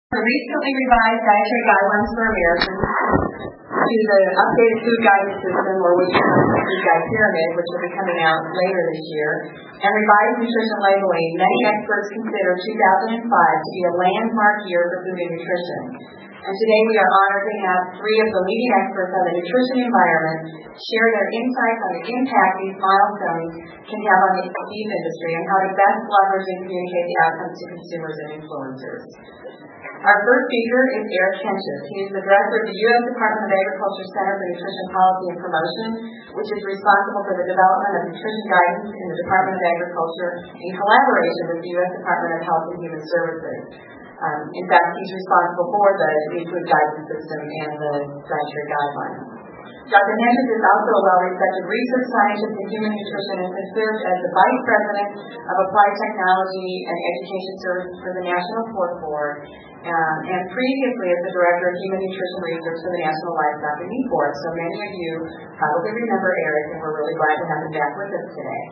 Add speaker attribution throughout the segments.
Speaker 1: The recently revised dietary guidelines for Americans to the updated food guidance system, or which is the food guide pyramid, which will be coming out later this year, and revised nutrition labeling, many experts consider 2005 to be a landmark year for food and nutrition. And today we are honored to have three of the leading experts on the nutrition environment share their insights on the impact these milestones can have on the beef industry and how to best leverage and communicate the outcomes to consumers and influencers. Our first speaker is Eric Hentges. He is the director of the U.S. Department of Agriculture Center for Nutrition Policy and Promotion, which is responsible for the development of nutrition guidance in the Department of Agriculture in collaboration with the U.S. Department of Health and Human Services. In fact, he's responsible for the food guidance system and the dietary guidelines. Dr. Hentges is also a well-respected research scientist in human nutrition and has served as the Vice President of Applied Technology and Education Services for the National Pork Board, and previously as the Director of Human Nutrition Research for the National Livestock and Meat Board. So many of you probably remember Eric, and we're really glad to have him back with us today.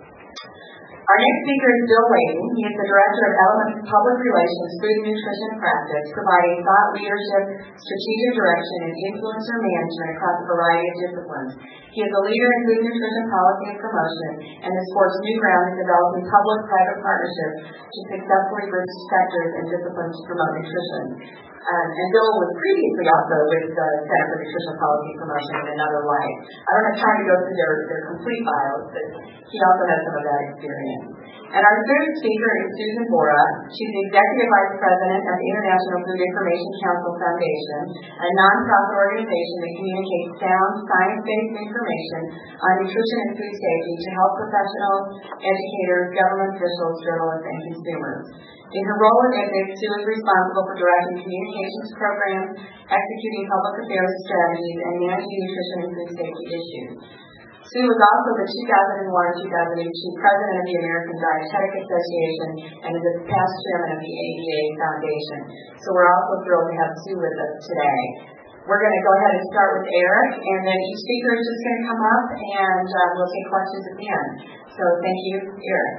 Speaker 1: Our next speaker is Bill Layton. He is the Director of Elements Public Relations, Food and Nutrition Practice, providing thought leadership, strategic direction, and influencer management across a variety of disciplines. He is a leader in food nutrition policy and promotion, and has forged new ground in developing public-private partnerships to successfully bridge sectors and disciplines to promote nutrition. And Bill was previously also with the Center for Nutrition Policy and Promotion in another life. I don't have time to go through their complete bios, but he also has some of that experience. And our third speaker is Susan Bora. She's the Executive Vice President of the International Food Information Council Foundation, a nonprofit organization that communicates sound, science-based information on nutrition and food safety to help professionals, educators, government officials, journalists, and consumers. In her role at IFIC, Sue is responsible for directing communications programs, executing public affairs strategies, and managing nutrition and food safety issues. Sue was also the 2001-2002 President of the American Dietetic Association and is a past chairman of the ADA Foundation. So we're also thrilled to have Sue with us today. We're going to go ahead and start with Eric, and then each speaker is just going to come up, and we'll take questions at the end. So thank you, Eric.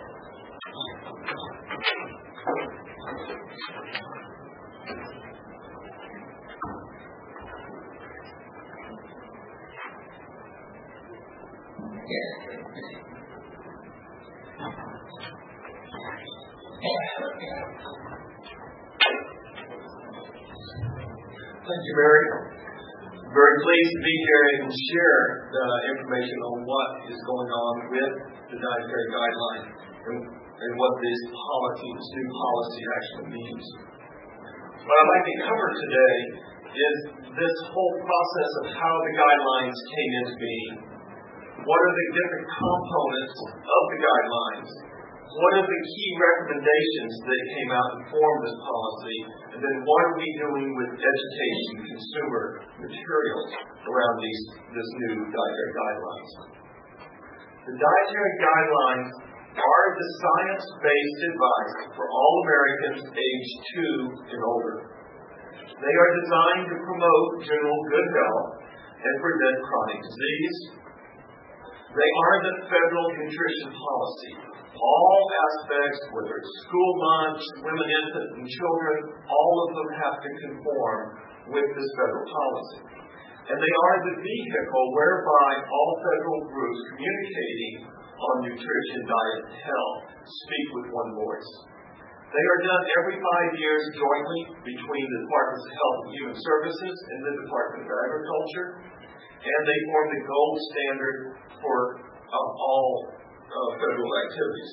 Speaker 2: Thank you, Mary. Very pleased to be here and share the information on what is going on with the dietary guidelines and what this new policy actually means. What I'd like to cover today is this whole process of how the guidelines came into being. What are the different components of the guidelines? What are the key recommendations that came out and formed this policy? And then what are we doing with education, consumer materials around this new dietary guidelines? The dietary guidelines are the science-based advice for all Americans aged 2 and older. They are designed to promote general good health and prevent chronic disease. They are the federal nutrition policy. All aspects, whether it's school lunch, women, infants, and children, all of them have to conform with this federal policy. And they are the vehicle whereby all federal groups communicating on nutrition, diet, and health speak with one voice. They are done every 5 years jointly between the Departments of Health and Human Services and the Department of Agriculture, and they form the gold standard for all federal activities.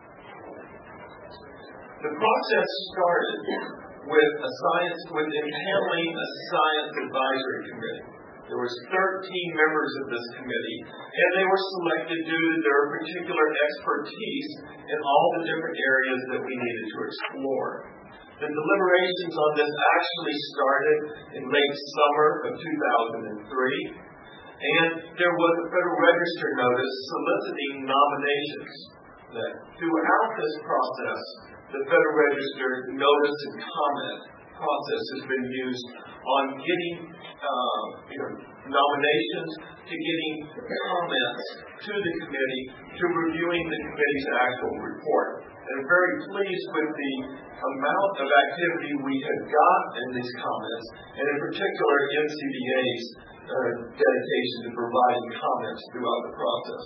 Speaker 2: The process started with handling a science advisory committee. There was 13 members of this committee, and they were selected due to their particular expertise in all the different areas that we needed to explore. The deliberations on this actually started in late summer of 2003. And there was a Federal Register notice soliciting nominations. That throughout this process, the Federal Register notice and comment process has been used on getting nominations, to getting comments to the committee, to reviewing the committee's actual report. and very pleased with the amount of activity we have got in these comments, and in particular NCDA's dedication to providing comments throughout the process.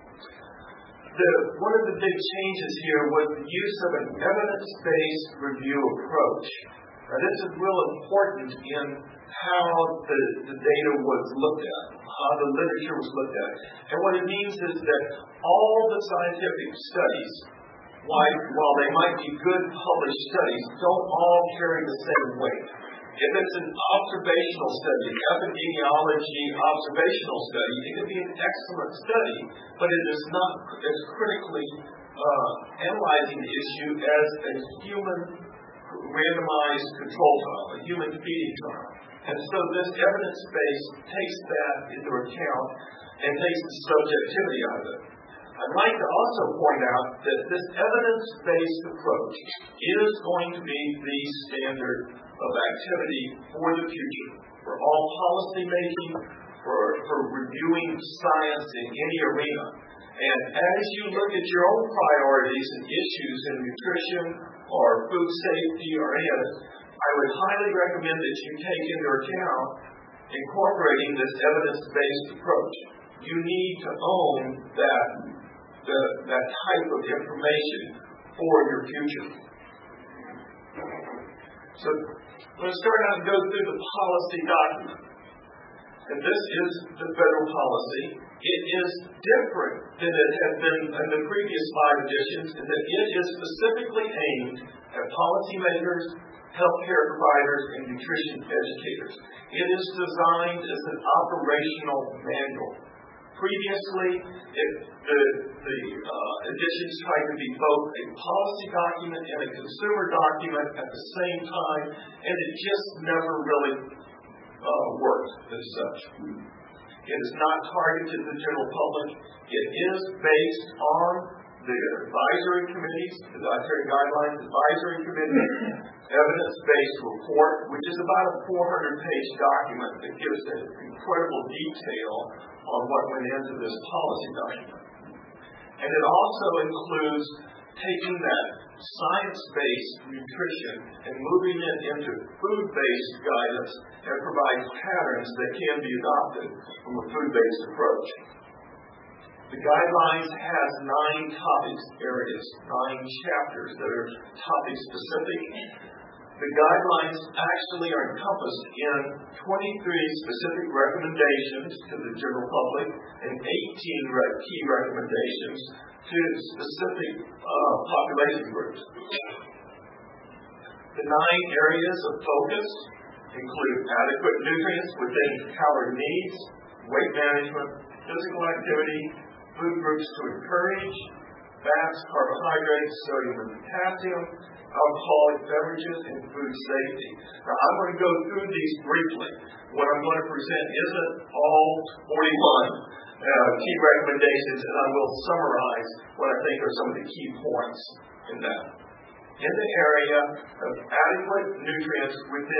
Speaker 2: One of the big changes here was the use of an evidence-based review approach. Now, this is real important in how the data was looked at, how the literature was looked at. And what it means is that all the scientific studies, while they might be good published studies, don't all carry the same weight. If it's an observational study, an epidemiology observational study, it can be an excellent study, but it is not as critically analyzing the issue as a human randomized control trial, a human feeding trial. And so this evidence base takes that into account and takes the subjectivity out of it. I'd like to also point out that this evidence-based approach is going to be the standard of activity for the future, for all policy making, for reviewing science in any arena. And as you look at your own priorities and issues in nutrition or food safety or any of it, I would highly recommend that you take into account incorporating this evidence-based approach. You need to own that type of information for your future. So let's start out and go through the policy document. And this is the federal policy. It is different than it had been in the previous 5 editions in that it is specifically aimed at policymakers, healthcare providers, and nutrition educators. It is designed as an operational manual. Previously, the editions tried to be both a policy document and a consumer document at the same time, and it just never really worked as such. It is not targeted to the general public. It is based on the advisory committees, the Dietary Guidelines Advisory Committee, evidence-based report, which is about a 400-page document that gives incredible detail on what went into this policy document. And it also includes taking that science-based nutrition and moving it into food-based guidance and provides patterns that can be adopted from a food-based approach. The guidelines has 9 topic areas, 9 chapters that are topic specific. The guidelines actually are encompassed in 23 specific recommendations to the general public and 18 key recommendations to specific population groups. The 9 areas of focus include adequate nutrients within calorie needs, weight management, physical activity, food groups to encourage, fats, carbohydrates, sodium and potassium, alcoholic beverages, and food safety. Now, I'm going to go through these briefly. What I'm going to present isn't all 41 key recommendations, and I will summarize what I think are some of the key points in that. In the area of adequate nutrients within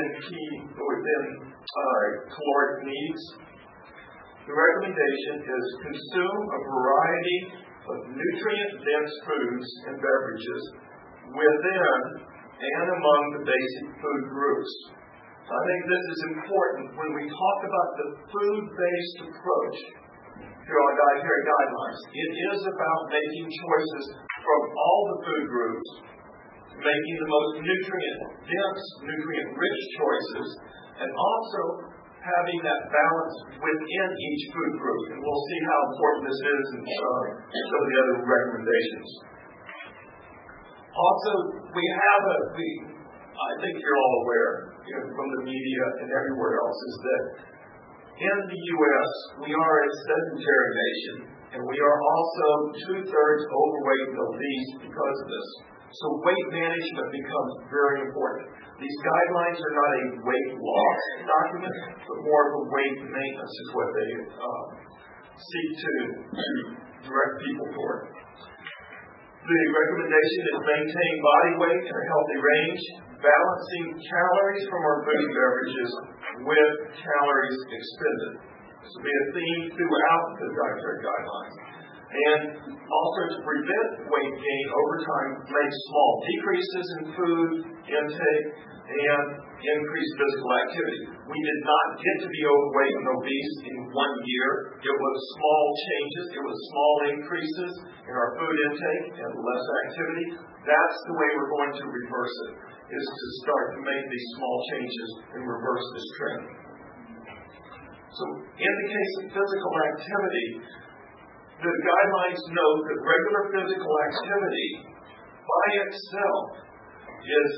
Speaker 2: caloric needs, the recommendation is consume a variety of nutrient-dense foods and beverages within and among the basic food groups. I think this is important when we talk about the food-based approach to our dietary guidelines. It is about making choices from all the food groups, making the most nutrient-dense, nutrient-rich choices, and also having that balance within each food group. And we'll see how important this is in some of the other recommendations. Also, I think you're all aware from the media and everywhere else, is that in the U.S., we are a sedentary nation, and we are also 2/3 overweight and obese because of this. So weight management becomes very important. These guidelines are not a weight loss document, but more of a weight maintenance is what they seek to direct people toward. The recommendation is maintain body weight in a healthy range, balancing calories from our food and beverages with calories expended. This will be a theme throughout the dietary guidelines. And also to prevent weight gain over time, make small decreases in food intake and increase physical activity. We did not get to be overweight and obese in 1 year. It was small changes. It was small increases in our food intake and less activity. That's the way we're going to reverse it, is to start to make these small changes and reverse this trend. So in the case of physical activity, the guidelines note that regular physical activity by itself is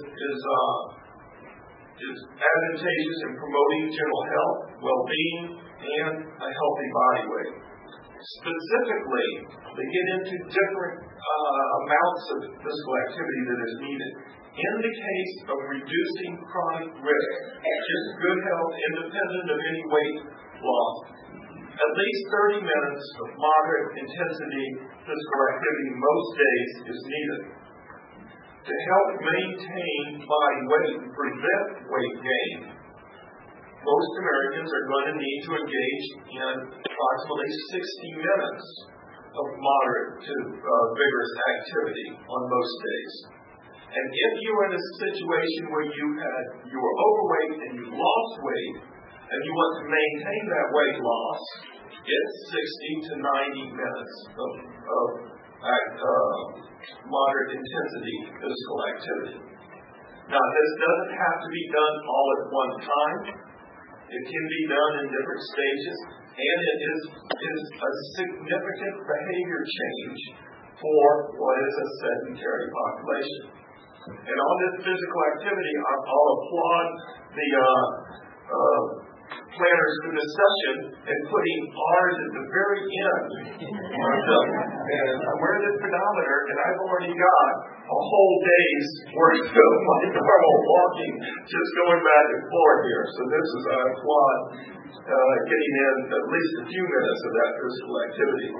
Speaker 2: advantageous in promoting general health, well-being, and a healthy body weight. Specifically, they get into different amounts of physical activity that is needed. In the case of reducing chronic risk, just good health independent of any weight loss, at least 30 minutes of moderate intensity physical activity most days is needed. To help maintain body weight and prevent weight gain, most Americans are going to need to engage in approximately 60 minutes of moderate to vigorous activity on most days. And if you are in a situation where you were overweight and you lost weight, and you want to maintain that weight loss, it's 60 to 90 minutes of moderate intensity physical activity. Now, this doesn't have to be done all at one time. It can be done in different stages, and it is a significant behavior change for what is a sedentary population. And on this physical activity, I'll applaud the planners for this session and putting ours at the very end. And I wear this pedometer, and I've already got a whole day's worth of my normal walking just going back and forth here. So this is, I applaud getting in at least a few minutes of that physical activity.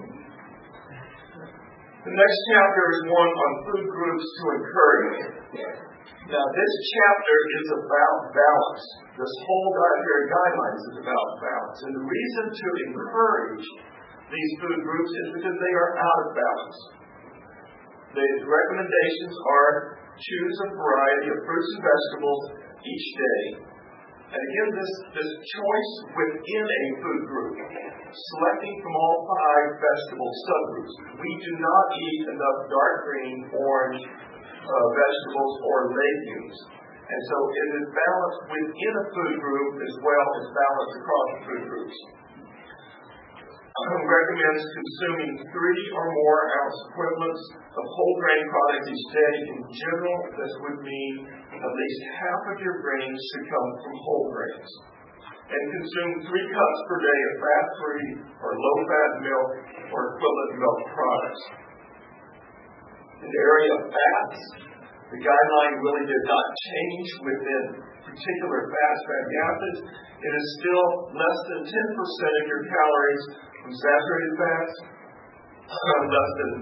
Speaker 2: The next chapter is one on food groups to encourage. Now, this chapter is about balance. This whole dietary guidelines is about balance. And the reason to encourage these food groups is because they are out of balance. The recommendations are choose a variety of fruits and vegetables each day. And again, this choice within a food group, selecting from all 5 vegetable subgroups. We do not eat enough dark green, orange, vegetables or legumes. And so it is balanced within a food group as well as balanced across the food groups. Recommends consuming 3 or more ounce equivalents of whole grain products each day. In general, this would mean at least half of your grains should come from whole grains. And consume 3 cups per day of fat-free or low-fat milk or equivalent milk products. In the area of fats, the guideline really did not change within particular fats, fatty acids. It is still less than 10% of your calories from saturated fats, less than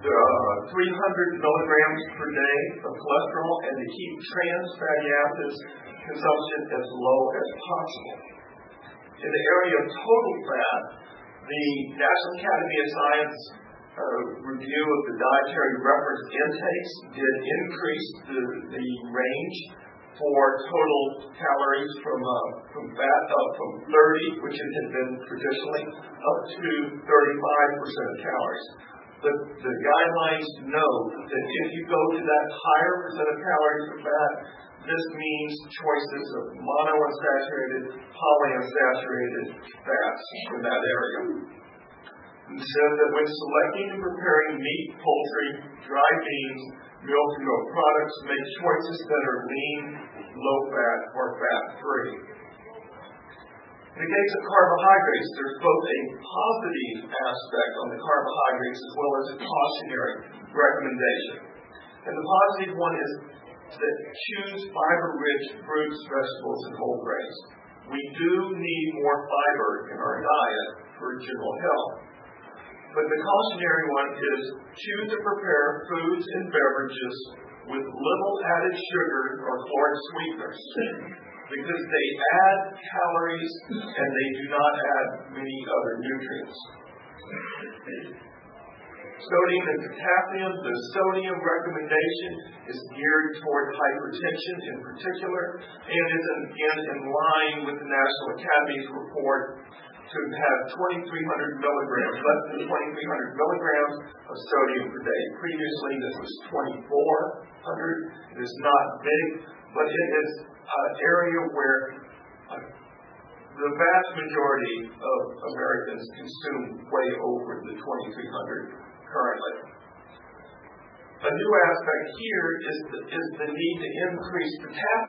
Speaker 2: 300 milligrams per day of cholesterol, and to keep trans fatty acids consumption as low as possible. In the area of total fat, the National Academy of Science review of the dietary reference intakes did increase the range for total calories from fat up from 30, which it had been traditionally, up to 35% of calories. But the guidelines note that if you go to that higher percent of calories from fat, this means choices of monounsaturated, polyunsaturated fats in that area. It says that when selecting and preparing meat, poultry, dry beans, milk, and milk products, make choices that are lean, low-fat, or fat-free. In the case of carbohydrates, there's both a positive aspect on the carbohydrates as well as a cautionary recommendation. And the positive one is that choose fiber-rich fruits, vegetables, and whole grains. We do need more fiber in our diet for general health. But the cautionary one is choose to prepare foods and beverages with little added sugar or caloric sweeteners, because they add calories and they do not add many other nutrients. Sodium and potassium. The sodium recommendation is geared toward hypertension in particular, and is again in line with the National Academy's report to have 2,300 milligrams, less than 2,300 milligrams of sodium per day. Previously, this was 2,400. It is not big, but it is an area where the vast majority of Americans consume way over the 2,300 currently. A new aspect here is the need to increase potassium.